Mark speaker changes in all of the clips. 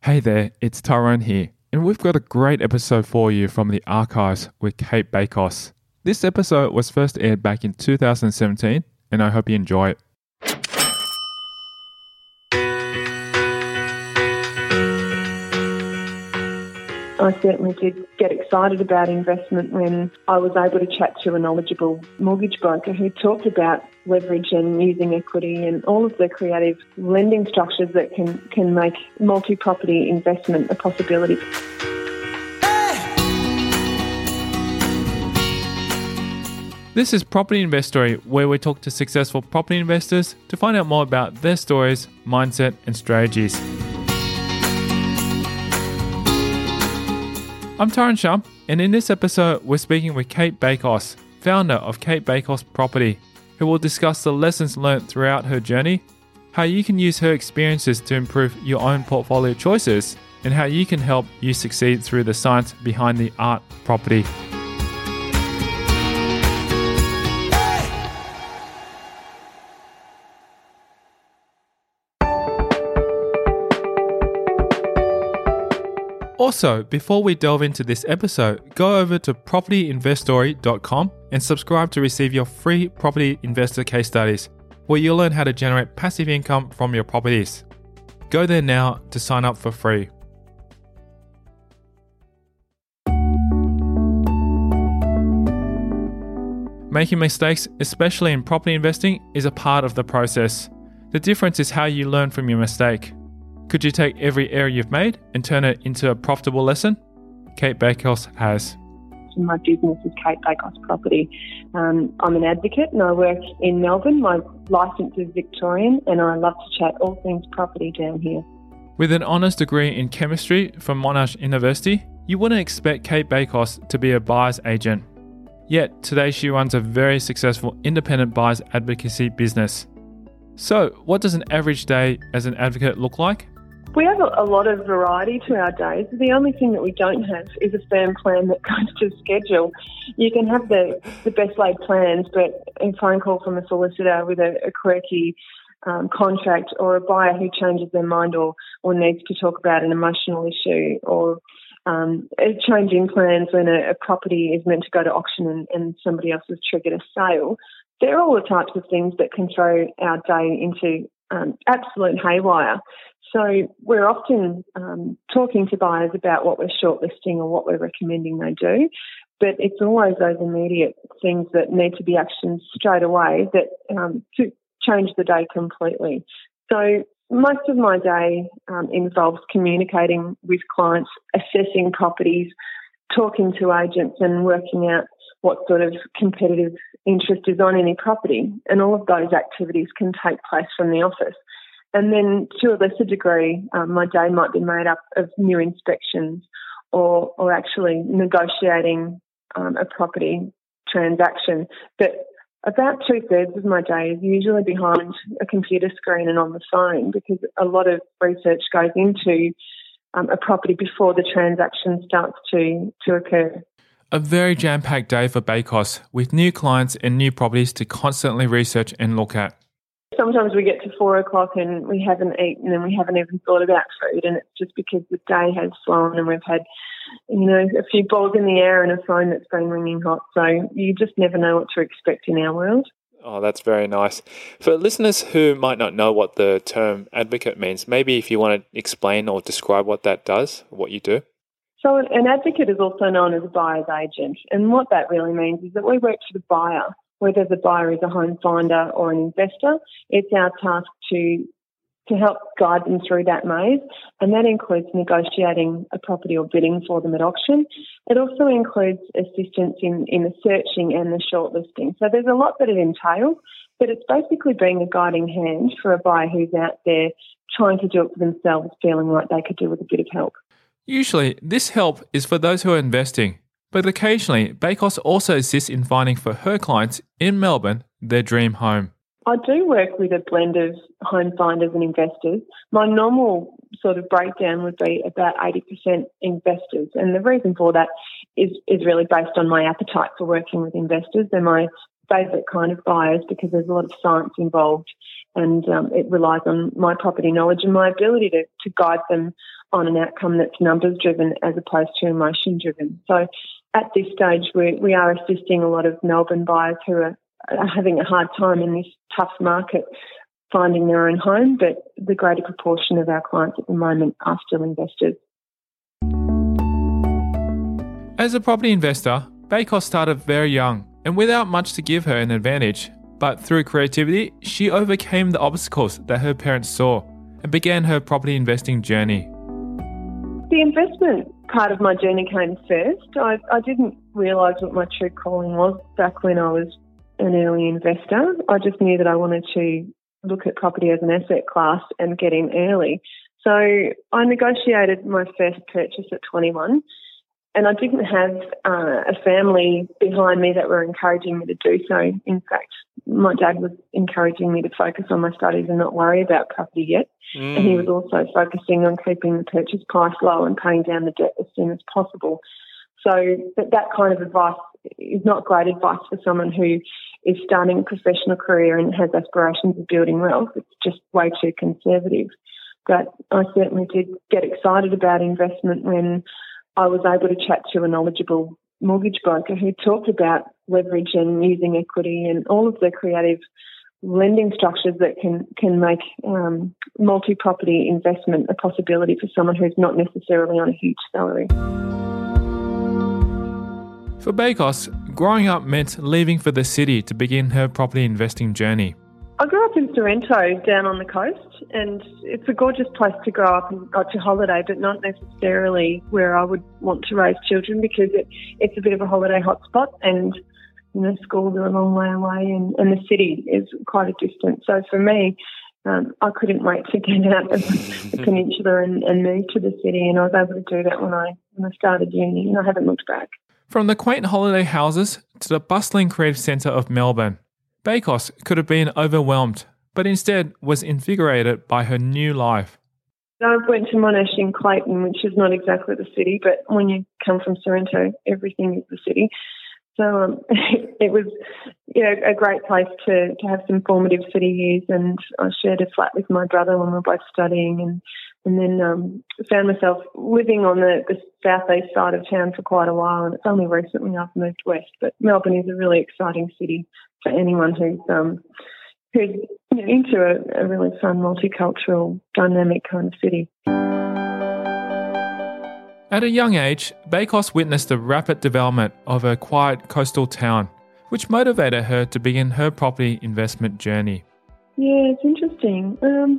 Speaker 1: Hey there, it's Tyrone here, and we've got a great episode for you from the archives with Kate Bakos. This episode was first aired back in 2017, and I hope you enjoy it.
Speaker 2: I certainly did get excited about investment when I was able to chat to a knowledgeable mortgage broker who talked about leverage and using equity and all of the creative lending structures that can make multi-property investment a possibility.
Speaker 1: This is Property Investory, where we talk to successful property investors to find out more about their stories, mindset, and strategies. I'm Tyrone Shum, and in this episode, we're speaking with Kate Bakos, founder of Kate Bakos Property, who will discuss the lessons learned throughout her journey, how you can use her experiences to improve your own portfolio choices, and how you can help you succeed through the science behind the art of property. Also, before we delve into this episode, go over to propertyinvestory.com and subscribe to receive your free property investor case studies, where you'll learn how to generate passive income from your properties. Go there now to sign up for free. Making mistakes, especially in property investing, is a part of the process. The difference is how you learn from your mistake. Could you take every error you've made and turn it into a profitable lesson? Kate Bakos has.
Speaker 2: My business is Kate Bakos Property. I'm an advocate and I work in Melbourne. My licence is Victorian and I love to chat all things property down here.
Speaker 1: With an honours degree in chemistry from Monash University, you wouldn't expect Kate Bakos to be a buyer's agent. Yet, today she runs a very successful independent buyer's advocacy business. So, what does an average day as an advocate look like?
Speaker 2: We have a lot of variety to our days. The only thing that we don't have is a firm plan that goes to schedule. You can have the best laid plans, but a phone call from a solicitor with a quirky contract, or a buyer who changes their mind or needs to talk about an emotional issue, or a change in plans when a property is meant to go to auction and somebody else has triggered a sale. They're all the types of things that can throw our day into absolute haywire. So we're often talking to buyers about what we're shortlisting or what we're recommending they do, but it's always those immediate things that need to be actioned straight away that to change the day completely. So most of my day involves communicating with clients, assessing properties, talking to agents and working out what sort of competitive interest is on any property. And all of those activities can take place from the office. And then to a lesser degree, my day might be made up of new inspections or actually negotiating a property transaction. But about 2/3 of my day is usually behind a computer screen and on the phone, because a lot of research goes into a property before the transaction starts to occur.
Speaker 1: A very jam-packed day for Bakos, with new clients and new properties to constantly research and look at.
Speaker 2: Sometimes we get to 4 o'clock and we haven't eaten and we haven't even thought about food, and it's just because the day has flown and we've had, a few balls in the air and a phone that's been ringing hot. So you just never know what to expect in our world.
Speaker 1: Oh, that's very nice. For listeners who might not know what the term advocate means, maybe if you want to explain or describe what that does, what you do.
Speaker 2: So an advocate is also known as a buyer's agent, and what that really means is that we work for the buyer. Whether the buyer is a home finder or an investor, it's our task to help guide them through that maze, and that includes negotiating a property or bidding for them at auction. It also includes assistance in the searching and the shortlisting. So there's a lot that it entails, but it's basically being a guiding hand for a buyer who's out there trying to do it for themselves, feeling like they could do with a bit of help.
Speaker 1: Usually, this help is for those who are investing, but occasionally, Bakos also assists in finding for her clients in Melbourne their dream home.
Speaker 2: I do work with a blend of home finders and investors. My normal sort of breakdown would be about 80% investors, and the reason for that is really based on my appetite for working with investors. They're my favourite kind of buyers because there's a lot of science involved, and it relies on my property knowledge and my ability to guide them on an outcome that's numbers driven as opposed to emotion driven. So at this stage, we are assisting a lot of Melbourne buyers who are having a hard time in this tough market finding their own home, but the greater proportion of our clients at the moment are still investors.
Speaker 1: As a property investor, Bakos started very young and without much to give her an advantage. But through creativity, she overcame the obstacles that her parents saw and began her property investing journey.
Speaker 2: The investment part of my journey came first. I didn't realise what my true calling was back when I was an early investor. I just knew that I wanted to look at property as an asset class and get in early. So I negotiated my first purchase at 21, and I didn't have a family behind me that were encouraging me to do so. In fact, my dad was encouraging me to focus on my studies and not worry about property yet. And he was also focusing on keeping the purchase price low and paying down the debt as soon as possible. So that kind of advice is not great advice for someone who is starting a professional career and has aspirations of building wealth. It's just way too conservative. But I certainly did get excited about investment when I was able to chat to a knowledgeable mortgage broker who talked about leverage and using equity and all of the creative lending structures that can make multi-property investment a possibility for someone who's not necessarily on a huge salary.
Speaker 1: For Bakos, growing up meant leaving for the city to begin her property investing journey.
Speaker 2: I grew up in Sorrento down on the coast, and it's a gorgeous place to grow up and to holiday, but not necessarily where I would want to raise children because it's a bit of a holiday hotspot, and schools are a long way away and the city is quite a distance. So for me, I couldn't wait to get out of the peninsula and move to the city, and I was able to do that when I started uni, and I haven't looked back.
Speaker 1: From the quaint holiday houses to the bustling creative centre of Melbourne, Bakos could have been overwhelmed, but instead was invigorated by her new life.
Speaker 2: I went to Monash in Clayton, which is not exactly the city, but when you come from Sorrento, everything is the city. So it was a great place to have some formative city years, and I shared a flat with my brother when we were both studying, and then found myself living on the southeast side of town for quite a while, and it's only recently I've moved west. But Melbourne is a really exciting city for anyone who's into a really fun, multicultural, dynamic kind of city.
Speaker 1: At a young age, Bakos witnessed the rapid development of a quiet coastal town, which motivated her to begin her property investment journey.
Speaker 2: Yeah, it's interesting.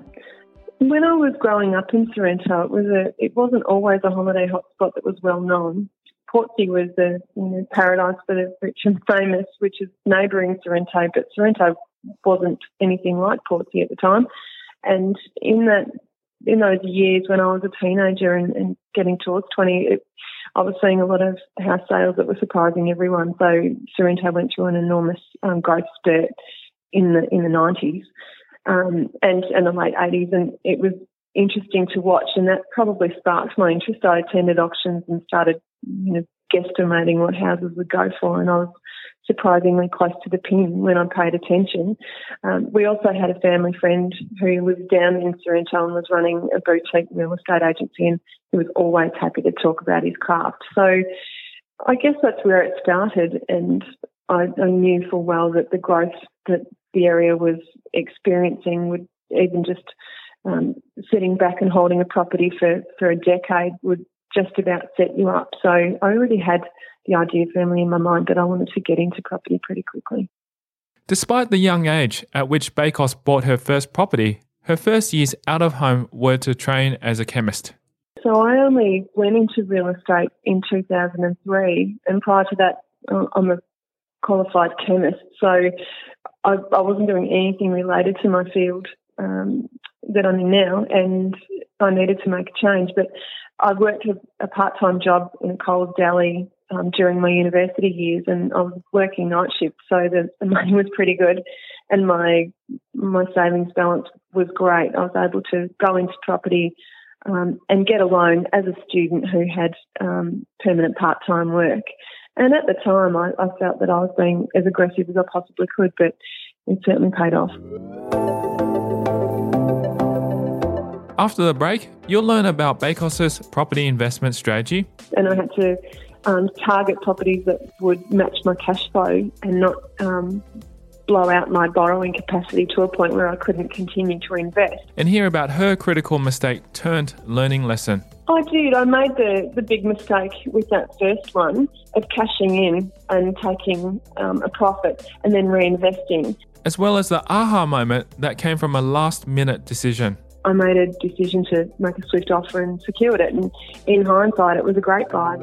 Speaker 2: When I was growing up in Sorrento, it wasn't always a holiday hotspot that was well known. Portsea was the paradise for the rich and famous, which is neighbouring Sorrento, but Sorrento wasn't anything like Portsea at the time. And in those years when I was a teenager and getting towards 20, I was seeing a lot of house sales that were surprising everyone. So Sorrento went through an enormous growth spurt in the 90s and the late 80s, and it was interesting to watch, and that probably sparked my interest. I attended auctions and started guesstimating what houses would go for, and I was surprisingly close to the pin when I paid attention. We also had a family friend who lived down in Sorrento and was running a boutique real estate agency, and he was always happy to talk about his craft. So I guess that's where it started, and I knew full well that the growth that the area was experiencing would even just sitting back and holding a property for a decade would just about set you up. So I already had the idea firmly in my mind that I wanted to get into property pretty quickly.
Speaker 1: Despite the young age at which Bakos bought her first property, her first years out of home were to train as a chemist.
Speaker 2: So I only went into real estate in 2003, and prior to that, I'm a qualified chemist. So I wasn't doing anything related to my field that I'm in now, and I needed to make a change. But I worked a part-time job in a Coles deli during my university years, and I was working night shift, so the money was pretty good, and my savings balance was great. I was able to go into property and get a loan as a student who had permanent part-time work. And at the time, I felt that I was being as aggressive as I possibly could, but it certainly paid off.
Speaker 1: After the break, you'll learn about Bakos's property investment strategy.
Speaker 2: And I had to target properties that would match my cash flow and not blow out my borrowing capacity to a point where I couldn't continue to invest.
Speaker 1: And hear about her critical mistake turned learning lesson.
Speaker 2: I did. I made the big mistake with that first one of cashing in and taking a profit and then reinvesting.
Speaker 1: As well as the aha moment that came from a last-minute decision.
Speaker 2: I made a decision to make a swift offer and secured it. And in hindsight, it was a great buy.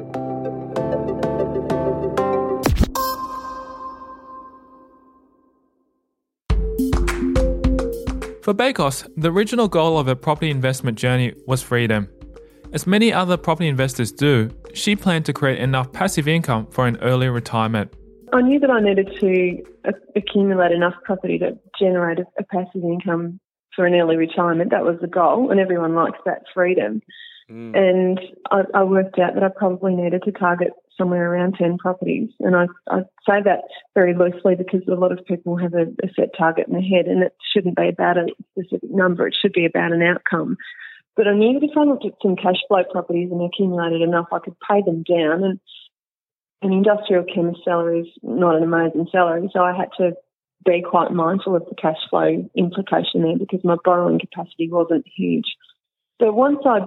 Speaker 1: For Bakos, the original goal of her property investment journey was freedom. As many other property investors do, she planned to create enough passive income for an early retirement.
Speaker 2: I knew that I needed to accumulate enough property to generate a passive income for an early retirement. That was the goal, and everyone likes that freedom. And I worked out that I probably needed to target somewhere around 10 properties. And I say that very loosely because a lot of people have a set target in their head, and it shouldn't be about a specific number. It should be about an outcome. But I knew that if I looked at some cash flow properties and accumulated enough, I could pay them down. And an industrial chemist salary is not an amazing salary, so I had to be quite mindful of the cash flow implication there because my borrowing capacity wasn't huge. So once I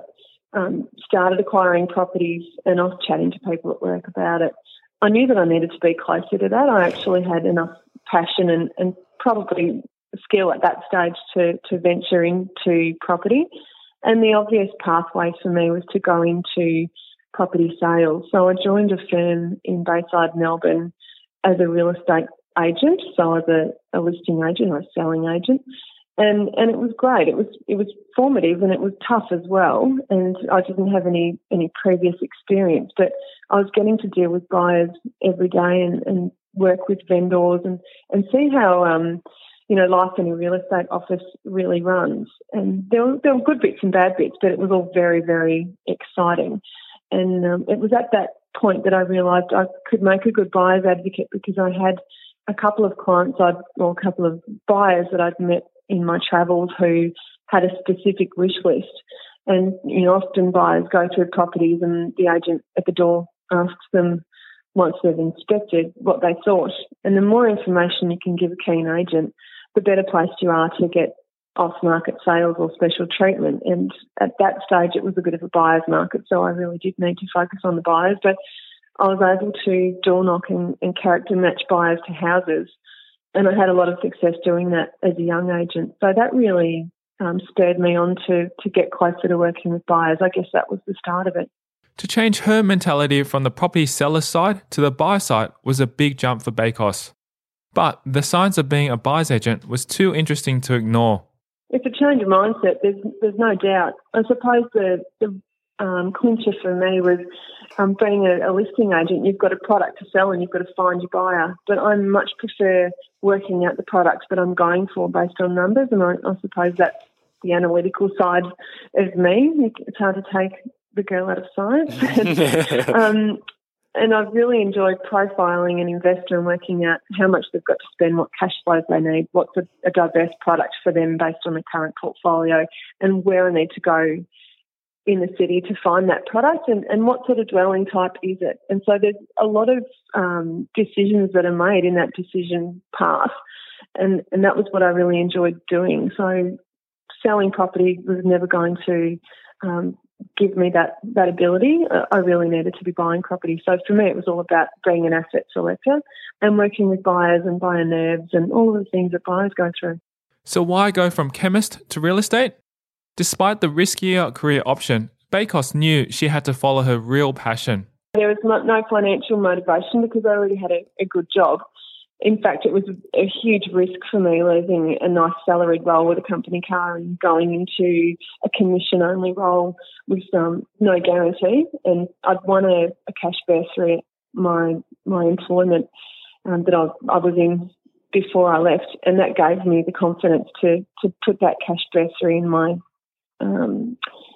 Speaker 2: started acquiring properties and I was chatting to people at work about it, I knew that I needed to be closer to that. I actually had enough passion and probably skill at that stage to venture into property. And the obvious pathway for me was to go into property sales. So I joined a firm in Bayside, Melbourne as a real estate agent, so as a listing agent or a selling agent. And it was great. It was formative and it was tough as well. And I didn't have any previous experience, but I was getting to deal with buyers every day and work with vendors and see how life in a real estate office really runs. And there were good bits and bad bits, but it was all very, very exciting. And it was at that point that I realised I could make a good buyer's advocate because I had a couple of clients a couple of buyers that I'd met in my travels who had a specific wish list. And, often buyers go through properties and the agent at the door asks them, once they've inspected, what they thought. And the more information you can give a keen agent, the better placed you are to get off-market sales or special treatment. And at that stage, it was a bit of a buyer's market, so I really did need to focus on the buyers. But I was able to door knock and character match buyers to houses. And I had a lot of success doing that as a young agent. So that really spurred me on to get closer to working with buyers. I guess that was the start of it.
Speaker 1: To change her mentality from the property seller side to the buyer side was a big jump for Bakos. But the science of being a buyer's agent was too interesting to ignore.
Speaker 2: It's a change of mindset, there's no doubt. I suppose the clincher for me was being a listing agent, you've got a product to sell and you've got to find your buyer. But I much prefer working out the products that I'm going for based on numbers, and I suppose that's the analytical side of me. It's hard to take the girl out of science. And I've really enjoyed profiling an investor and working out how much they've got to spend, what cash flows they need, what's a diverse product for them based on the current portfolio, and where I need to go in the city to find that product and what sort of dwelling type is it. And so there's a lot of decisions that are made in that decision path, and that was what I really enjoyed doing. So selling property was never going to give me that ability. I really needed to be buying property. So for me, it was all about being an asset selector and working with buyers and buyer nerves and all of the things that buyers go through.
Speaker 1: So why go from chemist to real estate? Despite the riskier career option, Bakos knew she had to follow her real passion.
Speaker 2: There was no financial motivation because I already had a good job. In fact, it was a huge risk for me leaving a nice salaried role with a company car and going into a commission-only role with no guarantee. And I'd won a cash bursary at my employment that I was in before I left, and that gave me the confidence to put that cash bursary in my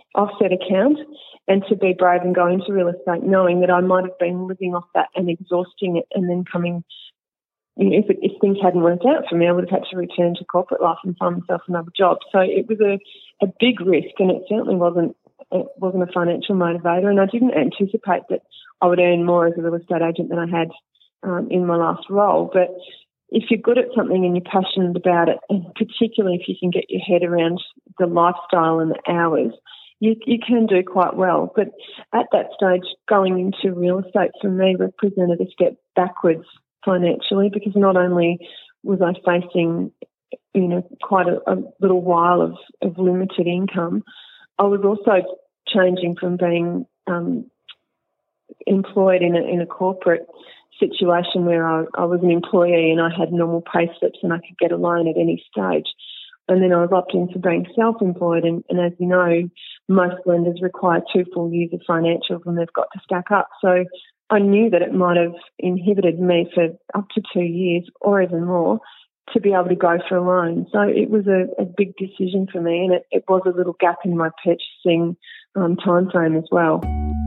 Speaker 2: offset account and to be brave and go into real estate knowing that I might have been living off that and exhausting it and then coming, if things hadn't worked out for me, I would have had to return to corporate life and find myself another job. So it was a big risk, and it certainly wasn't a financial motivator, and I didn't anticipate that I would earn more as a real estate agent than I had in my last role. But if you're good at something and you're passionate about it, and particularly if you can get your head around the lifestyle and the hours, you can do quite well. But at that stage, going into real estate for me represented a step backwards financially, because not only was I facing, quite a little while of limited income, I was also changing from being employed in a corporate situation where I was an employee and I had normal pay slips and I could get a loan at any stage. And then I was opting for being self-employed. And as you know, most lenders require 2 full years of financials and they've got to stack up. So I knew that it might have inhibited me for up to 2 years or even more to be able to go for a loan. So it was a big decision for me, and it was a little gap in my purchasing time frame as well.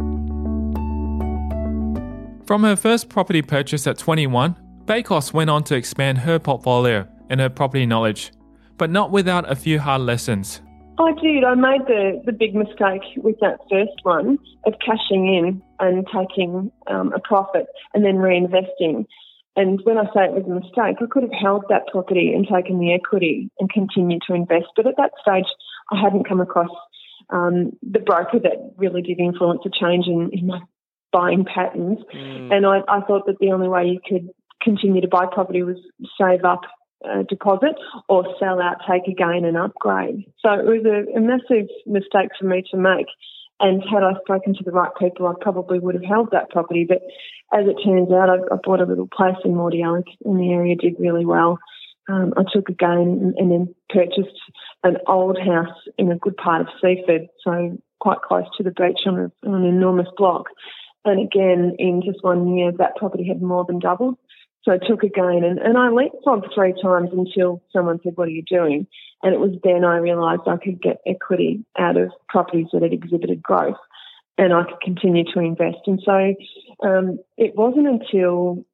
Speaker 1: From her first property purchase at 21, Bakos went on to expand her portfolio and her property knowledge, but not without a few hard lessons.
Speaker 2: I did. I made the big mistake with that first one of cashing in and taking a profit and then reinvesting. And when I say it was a mistake, I could have held that property and taken the equity and continued to invest. But at that stage, I hadn't come across the broker that really did influence a change in my buying patterns. And I thought that the only way you could continue to buy property was save up a deposit or sell out, take a gain and upgrade. So it was a massive mistake for me to make. And had I spoken to the right people, I probably would have held that property. But as it turns out, I bought a little place in Mordialloc in the area, did really well. I took a gain and then purchased an old house in a good part of Seaford, so quite close to the beach on an enormous block. And again, in just 1 year, that property had more than doubled. So I took a gain and I leapfrogged 3 times until someone said, "What are you doing?" And it was then I realised I could get equity out of properties that had exhibited growth and I could continue to invest. And so it wasn't until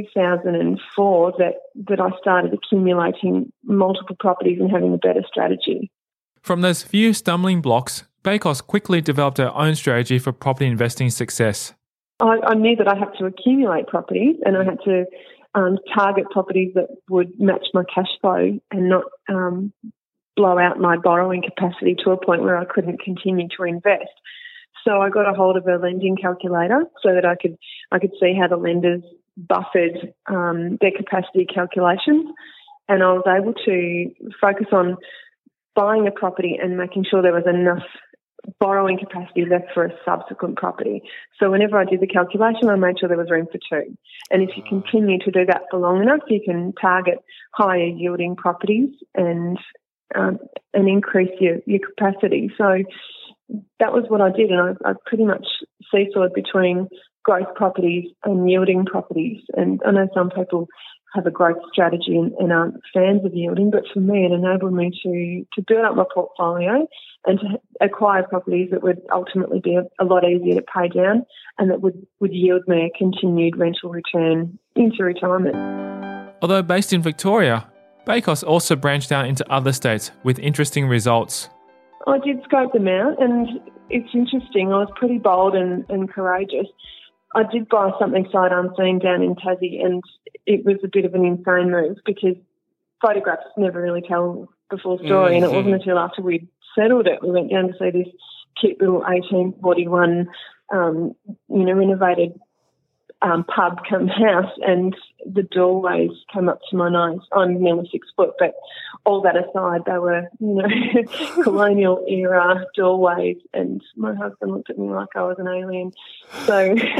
Speaker 2: 2004 that I started accumulating multiple properties and having a better strategy.
Speaker 1: From those few stumbling blocks, Bakos quickly developed her own strategy for property investing success.
Speaker 2: I knew that I had to accumulate properties and I had to target properties that would match my cash flow and not blow out my borrowing capacity to a point where I couldn't continue to invest. So I got a hold of a lending calculator so that I could see how the lenders buffered their capacity calculations, and I was able to focus on buying a property and making sure there was enough borrowing capacity left for a subsequent property. So whenever I did the calculation, I made sure there was room for 2. And if you continue to do that for long enough, you can target higher yielding properties and increase your capacity. So that was what I did, and I pretty much seesawed between growth properties and yielding properties. And I know some people have a growth strategy and aren't fans of yielding, but for me it enabled me to build up my portfolio and to acquire properties that would ultimately be a lot easier to pay down and that would yield me a continued rental return into retirement.
Speaker 1: Although based in Victoria, Bakos also branched out into other states with interesting results.
Speaker 2: I did scope them out, and it's interesting. I was pretty bold and courageous. I did buy something sight unseen down in Tassie, and it was a bit of an insane move because photographs never really tell the full story, and it wasn't until after we'd settled it, we went down to see this cute little 1841, renovated pub come house, and the doorways came up to my nose. I'm nearly 6 foot, but all that aside, they were, colonial era doorways, and my husband looked at me like I was an alien. So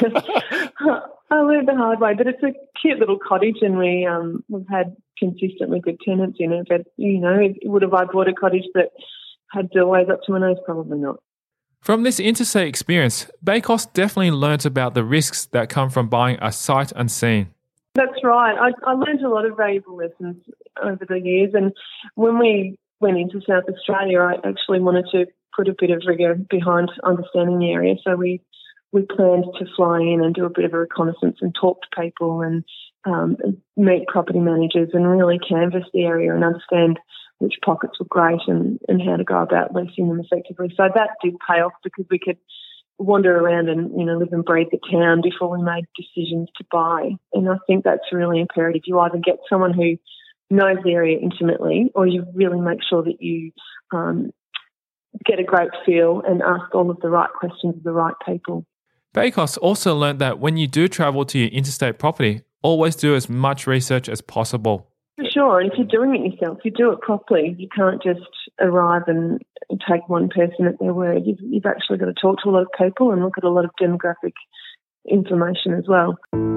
Speaker 2: I learned the hard way, but it's a cute little cottage, and we've had consistently good tenants in it. But, would have I bought a cottage that had doorways up to my nose? Probably not.
Speaker 1: From this interstate experience, Bakos definitely learnt about the risks that come from buying a sight unseen.
Speaker 2: That's right. I learned a lot of valuable lessons over the years, and when we went into South Australia, I actually wanted to put a bit of rigour behind understanding the area. So we planned to fly in and do a bit of a reconnaissance and talk to people and meet property managers and really canvass the area and understand which pockets were great and how to go about leasing them effectively. So that did pay off because we could wander around and, live and breathe the town before we made decisions to buy. And I think that's really imperative. You either get someone who knows the area intimately or you really make sure that you get a great feel and ask all of the right questions of the right people.
Speaker 1: Bakos also learned that when you do travel to your interstate property, always do as much research as possible.
Speaker 2: For sure, and if you're doing it yourself, you do it properly. You can't just arrive and take one person at their word. You've actually got to talk to a lot of people and look at a lot of demographic information as well.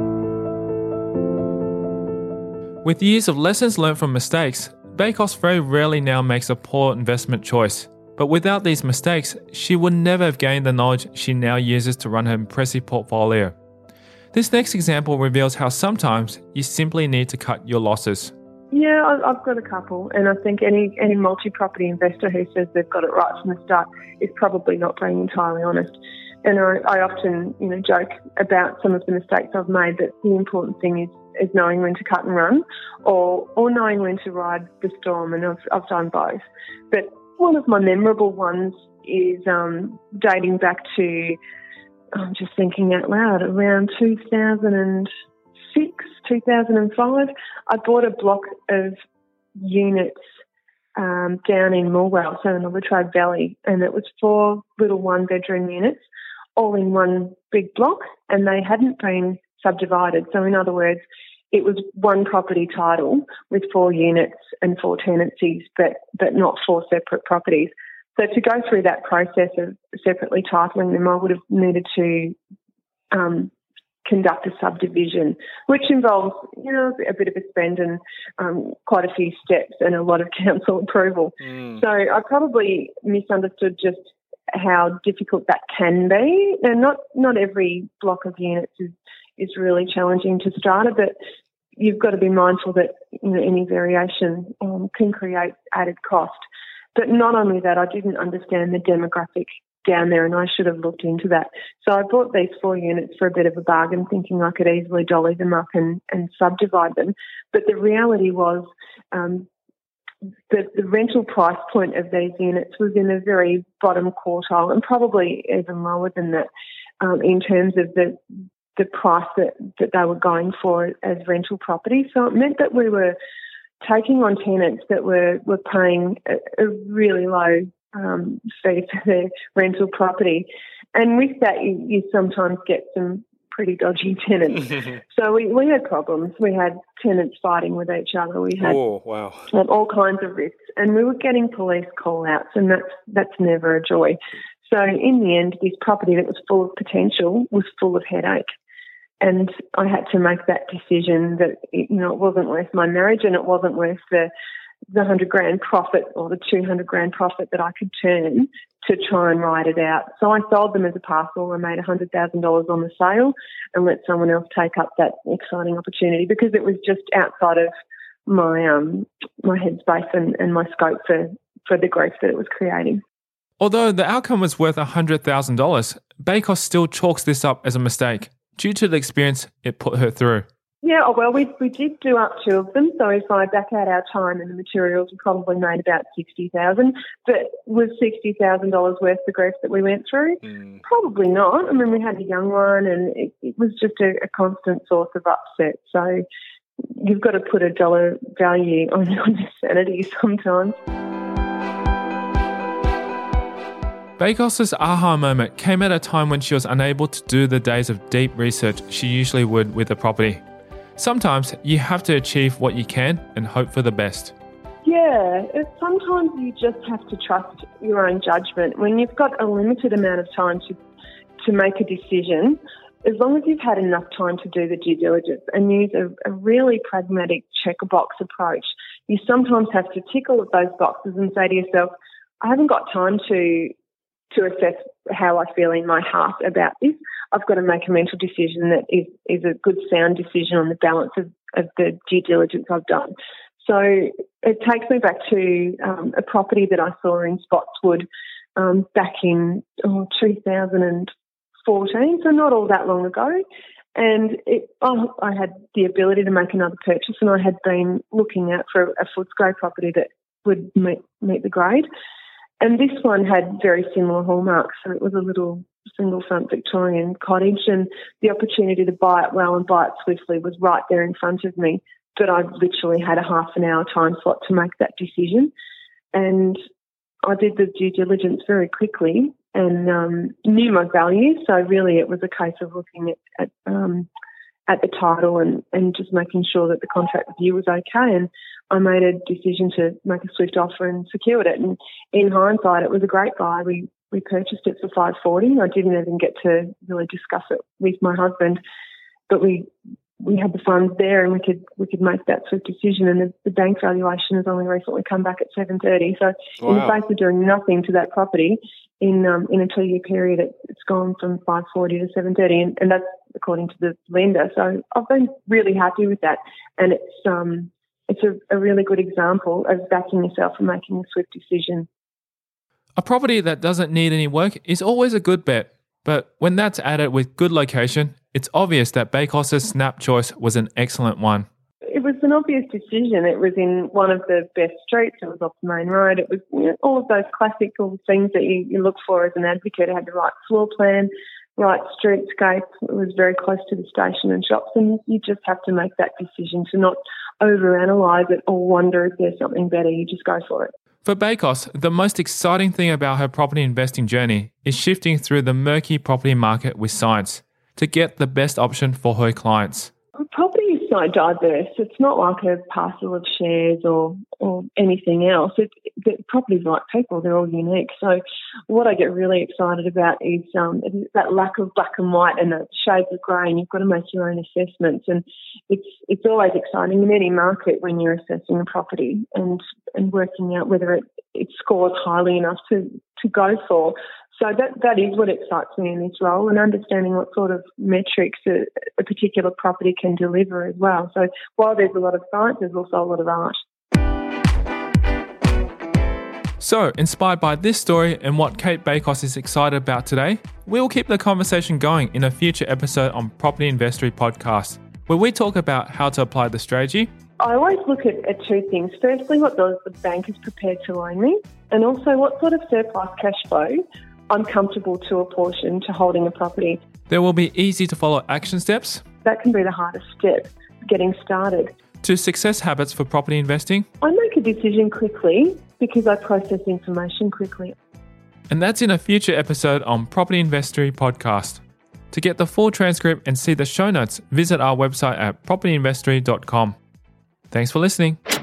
Speaker 1: With years of lessons learned from mistakes, Bakos very rarely now makes a poor investment choice. But without these mistakes, she would never have gained the knowledge she now uses to run her impressive portfolio. This next example reveals how sometimes you simply need to cut your losses.
Speaker 2: Yeah, I've got a couple, and I think any multi-property investor who says they've got it right from the start is probably not being entirely honest. And I often, joke about some of the mistakes I've made, but the important thing is knowing when to cut and run, or knowing when to ride the storm, and I've done both. But one of my memorable ones is dating back to, I'm just thinking out loud, around 2006, 2005. I bought a block of units down in Morwell, so in the Latrobe Valley, and it was 4 little one-bedroom units, all in one big block, and they hadn't been subdivided. So in other words, it was one property title with 4 units and 4 tenancies, but not 4 separate properties. So to go through that process of separately titling them, I would have needed to conduct a subdivision, which involves, a bit of a spend and quite a few steps and a lot of council approval. So I probably misunderstood just how difficult that can be. And not every block of units is really challenging to strata, but you've got to be mindful that any variation can create added cost. But not only that, I didn't understand the demographic down there, and I should have looked into that. So I bought these 4 units for a bit of a bargain, thinking I could easily dolly them up and subdivide them. But the reality was the rental price point of these units was in the very bottom quartile, and probably even lower than that in terms of the price that they were going for as rental property. So it meant that we were taking on tenants that were paying a really low fee for their rental property. And with that, you sometimes get some pretty dodgy tenants. So we had problems. We had tenants fighting with each other. We had all kinds of risks. And we were getting police call-outs, and that's never a joy. So in the end, this property that was full of potential was full of headache. And I had to make that decision that, it wasn't worth my marriage, and it wasn't worth the $100,000 profit or the $200,000 profit that I could turn to try and ride it out. So I sold them as a parcel. I made $100,000 on the sale and let someone else take up that exciting opportunity, because it was just outside of my my headspace and my scope for the growth that it was creating.
Speaker 1: Although the outcome was worth $100,000, Bakos still chalks this up as a mistake due to the experience it put her through.
Speaker 2: Yeah, well, we did do up 2 of them. So if I back out our time and the materials, we probably made about $60,000. But was $60,000 worth the grief that we went through? Probably not. I mean, we had a young one, and it was just a constant source of upset. So you've got to put a dollar value on your sanity sometimes.
Speaker 1: Bakos' aha moment came at a time when she was unable to do the days of deep research she usually would with a property. Sometimes you have to achieve what you can and hope for the best.
Speaker 2: Yeah, sometimes you just have to trust your own judgment. When you've got a limited amount of time to make a decision, as long as you've had enough time to do the due diligence and use a really pragmatic check-a-box approach, you sometimes have to tick all of those boxes and say to yourself, I haven't got time to assess how I feel in my heart about this. I've got to make a mental decision that is a good, sound decision on the balance of the due diligence I've done. So it takes me back to a property that I saw in Spotswood back in 2014, so not all that long ago. And I had the ability to make another purchase, and I had been looking out for a Footscray property that would meet the grade. And this one had very similar hallmarks. So it was a little single front Victorian cottage, and the opportunity to buy it well and buy it swiftly was right there in front of me. But I literally had a half an hour time slot to make that decision. And I did the due diligence very quickly and knew my value. So really it was a case of looking at the title and just making sure that the contract with you was okay. And I made a decision to make a swift offer and secured it. And in hindsight, it was a great buy. We purchased it for $540. I didn't even get to really discuss it with my husband, but we had the funds there and we could make that swift decision. And the bank valuation has only recently come back at $730. So
Speaker 1: Wow.
Speaker 2: in the face of doing nothing to that property in a 2-year period, it's gone from $540 to $730, and that's according to the lender. So I've been really happy with that, and it's a really good example of backing yourself and making a swift decision.
Speaker 1: A property that doesn't need any work is always a good bet, but when that's added with good location, it's obvious that Bakos' snap choice was an excellent one.
Speaker 2: It was an obvious decision. It was in one of the best streets. It was off the main road. It was all of those classical things that you look for as an advocate. It had the right floor plan, right streetscape. It was very close to the station and shops, and you just have to make that decision to not overanalyze it or wonder if there's something better. You just go for it.
Speaker 1: For Bakos, the most exciting thing about her property investing journey is shifting through the murky property market with science to get the best option for her clients.
Speaker 2: Property is so diverse. It's not like a parcel of shares or anything else. Properties like people, they're all unique. So what I get really excited about is that lack of black and white and the shades of grey, and you've got to make your own assessments. And it's always exciting in any market when you're assessing a property and working out whether it scores highly enough to go for. So that is what excites me in this role, and understanding what sort of metrics a particular property can deliver as well. So while there's a lot of science, there's also a lot of art.
Speaker 1: So, inspired by this story and what Kate Bakos is excited about today, we'll keep the conversation going in a future episode on Property Investory Podcast, where we talk about how to apply the strategy.
Speaker 2: I always look at two things. Firstly, what the bank is prepared to loan me, and also what sort of surplus cash flow I'm comfortable to apportion to holding a property.
Speaker 1: There will be easy to follow action steps.
Speaker 2: That can be the hardest step, getting started.
Speaker 1: To success habits for property investing.
Speaker 2: I make a decision quickly because I process information quickly.
Speaker 1: And that's in a future episode on Property Investory Podcast. To get the full transcript and see the show notes, visit our website at propertyinvestory.com. Thanks for listening.